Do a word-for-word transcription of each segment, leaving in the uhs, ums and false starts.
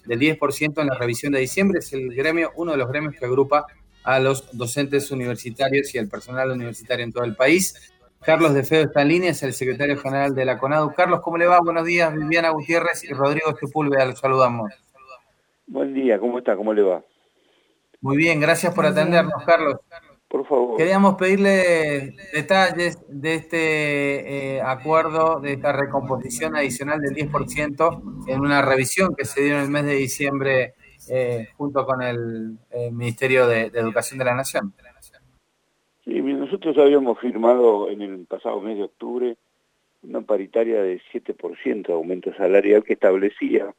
del diez por ciento en la revisión de diciembre. Es el gremio, uno de los gremios que agrupa a los docentes universitarios y al personal universitario en todo el país. Carlos De Feo está en línea, es el secretario general de la CONADU. Carlos, ¿cómo le va? Buenos días. Viviana Gutiérrez y Rodrigo Sepúlveda, los saludamos. Buen día, ¿cómo está? ¿Cómo le va? Muy bien, gracias por atendernos, Carlos. Por favor. Queríamos pedirle detalles de este eh, acuerdo, de esta recomposición adicional del diez por ciento en una revisión que se dio en el mes de diciembre eh, junto con el, el Ministerio de, de Educación de la Nación. Sí, nosotros habíamos firmado en el pasado mes de octubre una paritaria de siete por ciento de aumento salarial que establecía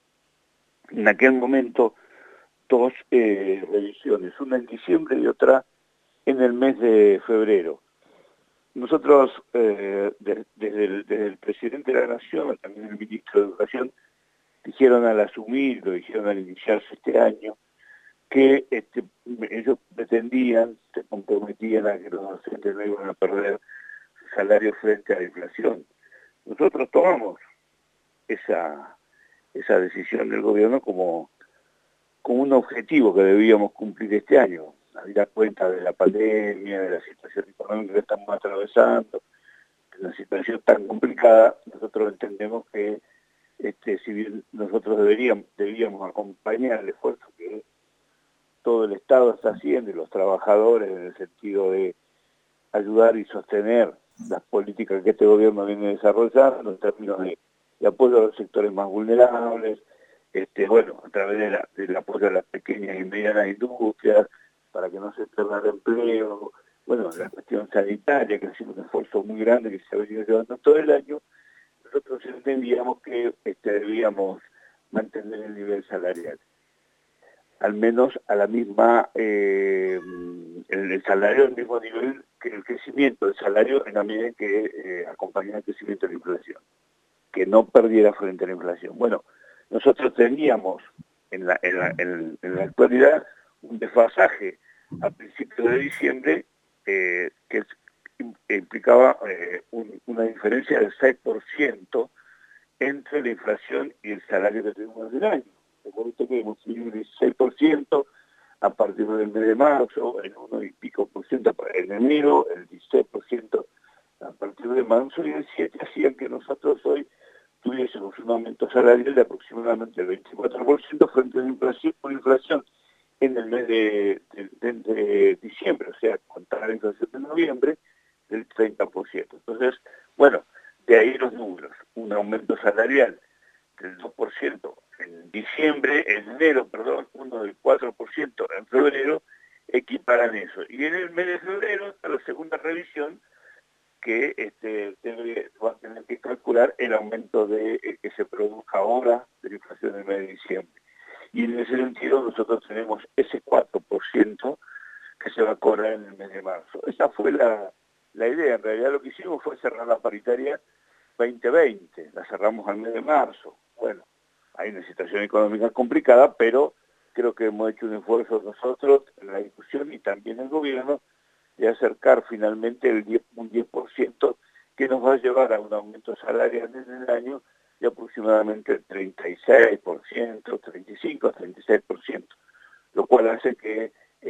en aquel momento dos eh, revisiones, una en diciembre y otra en el mes de febrero. Nosotros, eh, de, desde, el, desde el presidente de la Nación, también el ministro de Educación, dijeron al asumir, lo dijeron al iniciarse este año, que este, ellos pretendían, se comprometían a que los docentes no iban a perder su salario frente a la inflación. Nosotros tomamos esa, esa decisión del gobierno como, como un objetivo que debíamos cumplir este año, habida cuenta de la pandemia, de la situación económica que estamos atravesando, de una situación tan complicada. Nosotros entendemos que este, si bien nosotros deberíamos, debíamos acompañar el esfuerzo que todo el Estado está haciendo y los trabajadores en el sentido de ayudar y sostener las políticas que este gobierno viene desarrollando en términos de, de apoyo a los sectores más vulnerables, este, bueno, a través de la, del apoyo a las pequeñas y medianas industrias, para que no se pierda el empleo, bueno, la cuestión sanitaria, que ha sido un esfuerzo muy grande que se ha venido llevando todo el año. Nosotros entendíamos que este, debíamos mantener el nivel salarial, al menos a la misma, eh, el, el salario al mismo nivel que el crecimiento del salario en la medida en que eh, acompañara el crecimiento de la inflación, que no perdiera frente a la inflación. Bueno, nosotros teníamos en la, en la, en, en la actualidad un desfasaje a principios de diciembre eh, que implicaba eh, un, una diferencia del seis por ciento entre la inflación y el salario que tenemos del año. Recuerdo que hemos subido un dieciséis por ciento a partir del mes de marzo, en uno y pico por ciento en enero, el dieciséis por ciento a partir de marzo y el siete por ciento hacían que nosotros hoy tuviésemos un aumento salarial de aproximadamente el veinticuatro por ciento frente a la inflación, por inflación en el mes de, de, de, de diciembre, o sea, contra la inflación de noviembre, del treinta por ciento. Entonces, bueno, de ahí los números, un aumento salarial del dos por ciento en diciembre, en enero, perdón, uno del cuatro por ciento en febrero, equiparan eso. Y en el mes de febrero está la segunda revisión que este, debe, va a tener que calcular el aumento de, eh, que se produzca ahora de la inflación en el mes de diciembre. Y en ese sentido nosotros tenemos ese cuatro por ciento que se va a cobrar en el mes de marzo. Esa fue la, la idea. En realidad lo que hicimos fue cerrar la paritaria veinte veinte, la cerramos al mes de marzo. Bueno, hay una situación económica complicada, pero creo que hemos hecho un esfuerzo nosotros en la discusión y también el gobierno de acercar finalmente el diez, un diez por ciento que nos va a llevar a un aumento salarial en el año de aproximadamente el treinta y seis por ciento, treinta y cinco, treinta y seis por ciento, lo cual hace que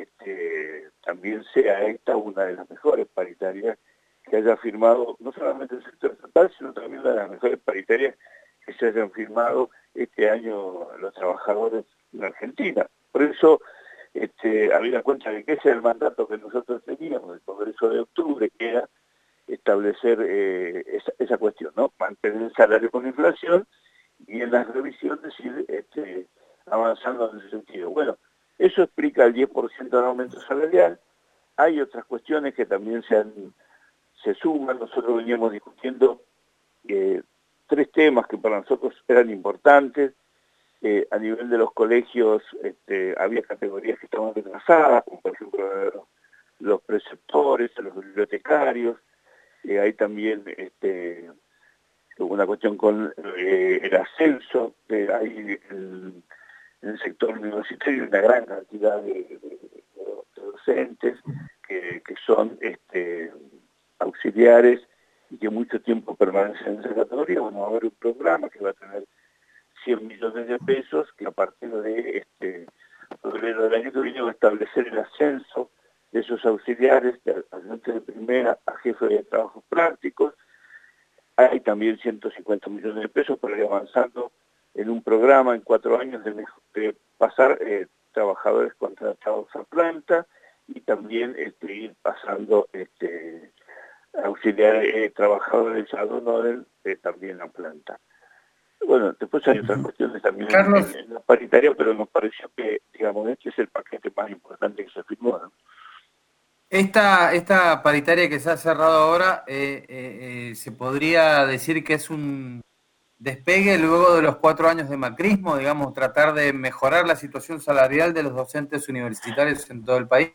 este, también sea esta una de las mejores paritarias que haya firmado no solamente el sector estatal, sino también una de las mejores paritarias que se hayan firmado este año los trabajadores en Argentina. Por eso, este, habida cuenta de que ese es el mandato que nosotros teníamos del Congreso de octubre, que era establecer eh, esa, esa cuestión, ¿no? Mantener el salario con inflación y en las revisiones ir este, avanzando en ese sentido. Bueno, eso explica el diez por ciento de aumento salarial. Hay otras cuestiones que también se han se suman. Nosotros veníamos discutiendo eh, tres temas que para nosotros eran importantes. Eh, a nivel de los colegios este, había categorías que estaban retrasadas, como por ejemplo los, los preceptores, los bibliotecarios. Eh, hay también este, una cuestión con eh, el ascenso, que hay en, en el sector universitario una gran cantidad de, de, de docentes que, que son este, auxiliares y que mucho tiempo permanecen en esa categoría. Bueno, va a haber un programa que va a tener cien millones de pesos, que a partir de este febrero del año que viene va a establecer el ascenso de esos auxiliares, de ayudantes de primera a jefe de trabajos prácticos. Hay también ciento cincuenta millones de pesos para ir avanzando en un programa en cuatro años de, de pasar eh, trabajadores contratados a planta y también este, ir pasando este, auxiliar eh, trabajadores a honores eh, también a planta. Bueno, después hay otras cuestiones también en, en, en la paritaria, pero nos pareció que, digamos, este es el paquete más importante que se firmó, ¿no? Esta, esta paritaria que se ha cerrado ahora, eh, eh, eh, ¿se podría decir que es un despegue luego de los cuatro años de macrismo, digamos, tratar de mejorar la situación salarial de los docentes universitarios en todo el país?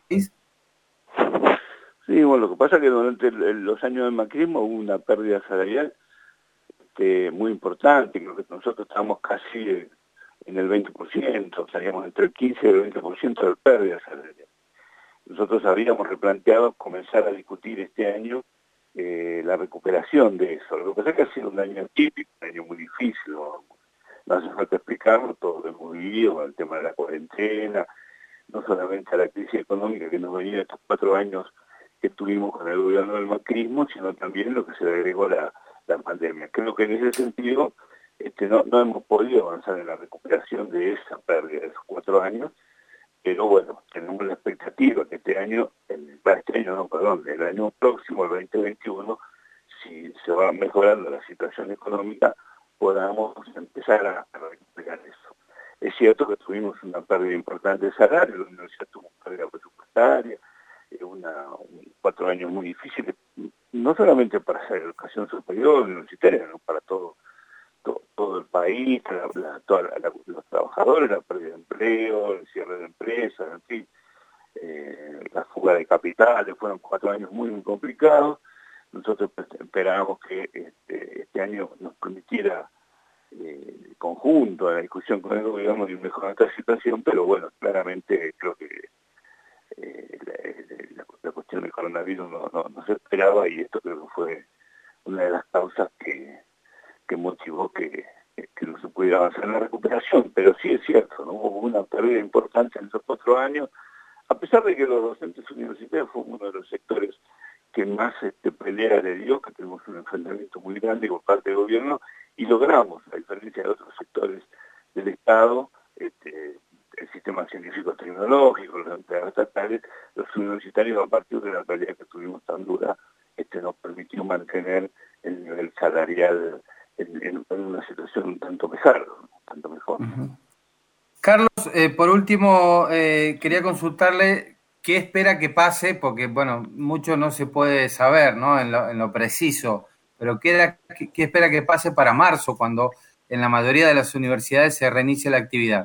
Sí, bueno, lo que pasa es que durante el, el, los años de macrismo hubo una pérdida salarial este, muy importante. Creo que nosotros estábamos casi en el veinte por ciento, estaríamos entre el quince y el veinte por ciento de pérdida salarial. Nosotros habíamos replanteado comenzar a discutir este año eh, la recuperación de eso. Lo que pasa es que ha sido un año típico, un año muy difícil, no, no hace falta explicarlo, todo lo hemos vivido, el tema de la cuarentena, no solamente a la crisis económica que nos venía estos cuatro años que tuvimos con el gobierno del macrismo, sino también lo que se le agregó la, la pandemia. Creo que en ese sentido este, no, no hemos podido avanzar en la recuperación de esa pérdida de esos cuatro años, pero bueno, tenemos la expectativa que este año, el, este año no, perdón, el año próximo, el veinte veintiuno, si se va mejorando la situación económica, podamos empezar a, a recuperar eso. Es cierto que tuvimos una pérdida importante de salario, la universidad tuvo una pérdida presupuestaria, una, un, cuatro años muy difíciles, no solamente para la educación superior, universitaria, sino para todo, todo, todo el país, la, la, toda la, la, los trabajadores, la pérdida de empleo, el cierre de empresas, en fin, eh, la fuga de capitales, fueron cuatro años muy, muy complicados. Nosotros esperábamos que este, este año nos permitiera eh, el conjunto de la discusión con el gobierno y mejorar esta situación, pero bueno, claramente creo que eh, la, la, la cuestión del coronavirus no, no, no se esperaba y esto creo que fue una de las causas que, que motivó que, que no se pudiera avanzar en la recuperación, pero sí es cierto, ¿no? Hubo una pérdida importante en esos cuatro años, a pesar de que los docentes universitarios fue uno de los sectores que más este, pelea le dio, que tenemos un enfrentamiento muy grande por parte del gobierno, y logramos, a diferencia de otros sectores del Estado, este, el sistema científico-tecnológico, las entidades estatales, los universitarios, a partir de la pelea que tuvimos tan dura, este, nos permitió mantener el nivel salarial en, en, en una situación un tanto mejor. Un tanto mejor. Uh-huh. Carlos, eh, por último, eh, quería consultarle qué espera que pase, porque, bueno, mucho no se puede saber, ¿no? En lo, en lo preciso, pero ¿qué, era, qué, qué espera que pase para marzo, cuando en la mayoría de las universidades se reinicie la actividad?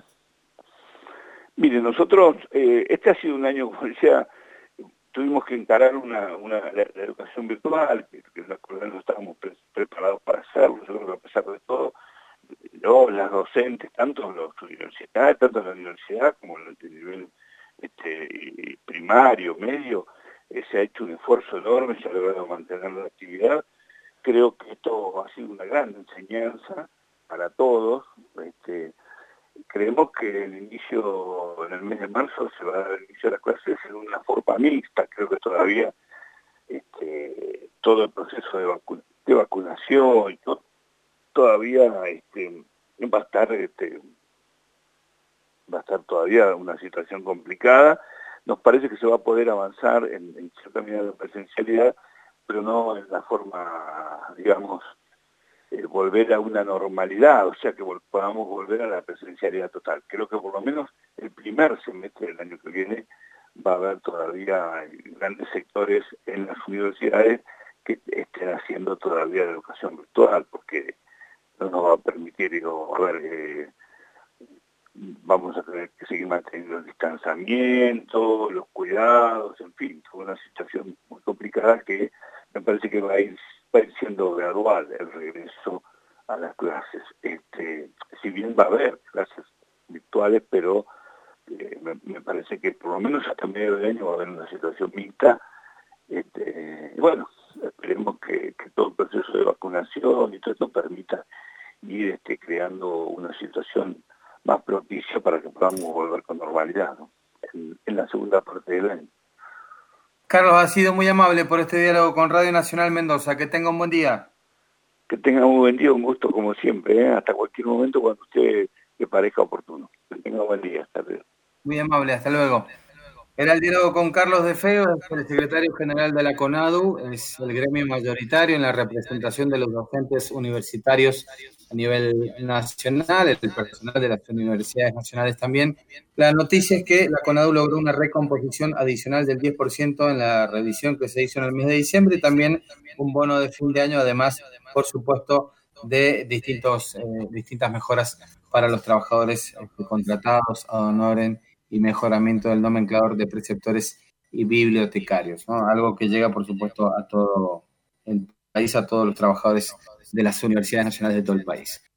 Mire, nosotros, eh, este ha sido un año, como decía, tuvimos que encarar una, una la, la educación virtual, que, que no estábamos pre preparados para hacerlo. Yo creo que a pesar de todo, yo, las docentes, tanto los universitarios, tanto la universidad como el nivel este, primario, medio, eh, se ha hecho un esfuerzo enorme, se ha logrado mantener la actividad. Creo que esto ha sido una gran enseñanza para todos. Este, creemos que el inicio, en el mes de marzo, se va a dar el inicio de las clases en una forma mixta. Creo que todavía este, todo el proceso de, vacu de vacunación y todo, todavía este, va a estar este, va a estar todavía una situación complicada. Nos parece que se va a poder avanzar en, en cierta medida de presencialidad, pero no en la forma, digamos, eh, volver a una normalidad, o sea que vol podamos volver a la presencialidad total. Creo que por lo menos el primer semestre del año que viene va a haber todavía grandes sectores en las universidades que estén haciendo todavía la educación virtual, porque no nos va a permitir, digo, a ver, eh, vamos a tener que seguir manteniendo el distanciamiento, los cuidados, en fin, fue una situación muy complicada que me parece que va a ir, va a ir siendo gradual el regreso a las clases. Este, si bien va a haber clases virtuales, pero eh, me, me parece que por lo menos hasta medio de año va a haber una situación mixta. Este, bueno, esperemos que, que todo el proceso de vacunación y todo esto permita ir este, creando una situación más propicia para que podamos volver con normalidad, ¿no? en, en la segunda parte del año. Carlos, ha sido muy amable por este diálogo con Radio Nacional Mendoza. Que tenga un buen día. Que tenga un buen día, un gusto como siempre, ¿eh? Hasta cualquier momento cuando usted le parezca oportuno. Que tenga un buen día, hasta luego. Muy amable, hasta luego. Era el diálogo con Carlos de Feo, es el secretario general de la CONADU, es el gremio mayoritario en la representación de los docentes universitarios a nivel nacional, el personal de las universidades nacionales también. La noticia es que la CONADU logró una recomposición adicional del diez por ciento en la revisión que se hizo en el mes de diciembre y también un bono de fin de año, además, por supuesto, de distintos, eh, distintas mejoras para los trabajadores eh, contratados, honoren y mejoramiento del nomenclador de preceptores y bibliotecarios, ¿no? Algo que llega, por supuesto, a todo el país, a todos los trabajadores de las universidades nacionales de todo el país.